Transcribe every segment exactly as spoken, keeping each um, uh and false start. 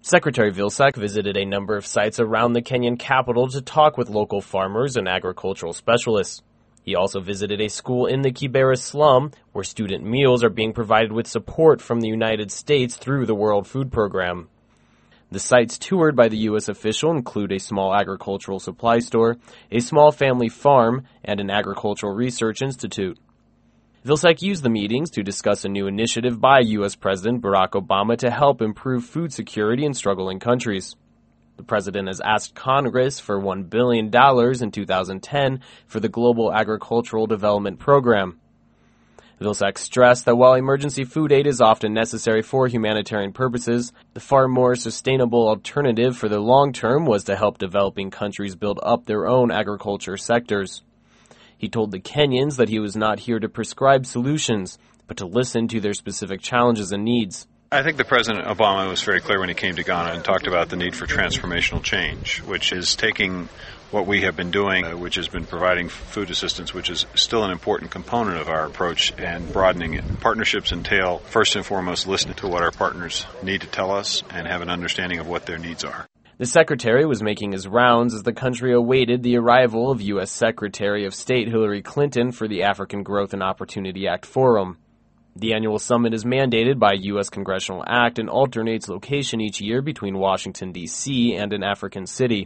Secretary Vilsack visited a number of sites around the Kenyan capital to talk with local farmers and agricultural specialists. He also visited a school in the Kibera slum where student meals are being provided with support from the United States through the World Food Program. The sites toured by the U S official include a small agricultural supply store, a small family farm, and an agricultural research institute. Vilsack used the meetings to discuss a new initiative by U S President Barack Obama to help improve food security in struggling countries. The president has asked Congress for one billion dollars in two thousand ten for the Global Agricultural Development Program. Vilsack stressed that while emergency food aid is often necessary for humanitarian purposes, the far more sustainable alternative for the long term was to help developing countries build up their own agriculture sectors. He told the Kenyans that he was not here to prescribe solutions, but to listen to their specific challenges and needs. I think that President Obama was very clear when he came to Ghana and talked about the need for transformational change, which is taking what we have been doing, uh, which has been providing food assistance, which is still an important component of our approach, and broadening it. Partnerships entail, first and foremost, listening to what our partners need to tell us and have an understanding of what their needs are. The secretary was making his rounds as the country awaited the arrival of U S Secretary of State Hillary Clinton for the African Growth and Opportunity Act Forum. The annual summit is mandated by U S Congressional Act and alternates location each year between Washington, D C and an African city.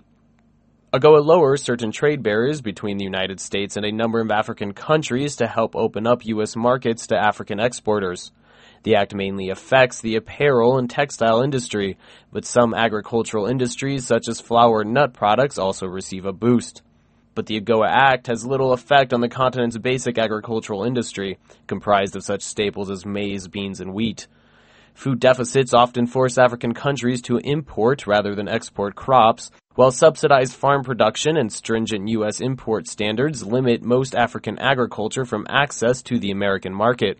AGOA lowers certain trade barriers between the United States and a number of African countries to help open up U S markets to African exporters. The act mainly affects the apparel and textile industry, but some agricultural industries such as flour and nut products also receive a boost. But the AGOA Act has little effect on the continent's basic agricultural industry, comprised of such staples as maize, beans, and wheat. Food deficits often force African countries to import rather than export crops, while subsidized farm production and stringent U S import standards limit most African agriculture from access to the American market.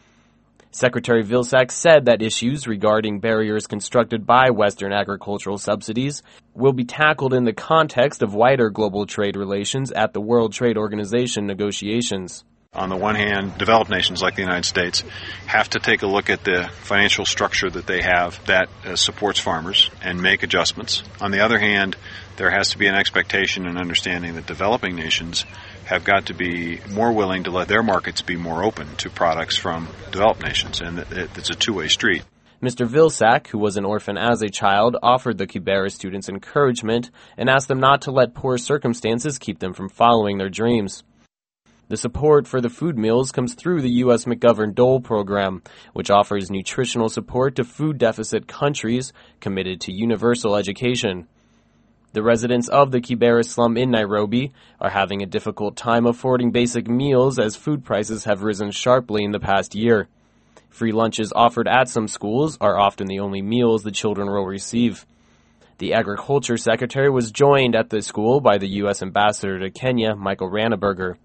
Secretary Vilsack said that issues regarding barriers constructed by Western agricultural subsidies will be tackled in the context of wider global trade relations at the World Trade Organization negotiations. On the one hand, developed nations like the United States have to take a look at the financial structure that they have that uh, supports farmers and make adjustments. On the other hand, there has to be an expectation and understanding that developing nations have got to be more willing to let their markets be more open to products from developed nations, and it's a two-way street. Mister Vilsack, who was an orphan as a child, offered the Kibera students encouragement and asked them not to let poor circumstances keep them from following their dreams. The support for the food meals comes through the U S McGovern-Dole program, which offers nutritional support to food deficit countries committed to universal education. The residents of the Kibera slum in Nairobi are having a difficult time affording basic meals as food prices have risen sharply in the past year. Free lunches offered at some schools are often the only meals the children will receive. The Agriculture Secretary was joined at the school by the U S Ambassador to Kenya, Michael Ranneberger.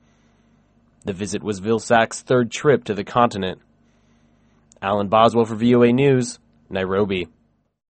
The visit was Vilsack's third trip to the continent. Alan Boswell for V O A News, Nairobi.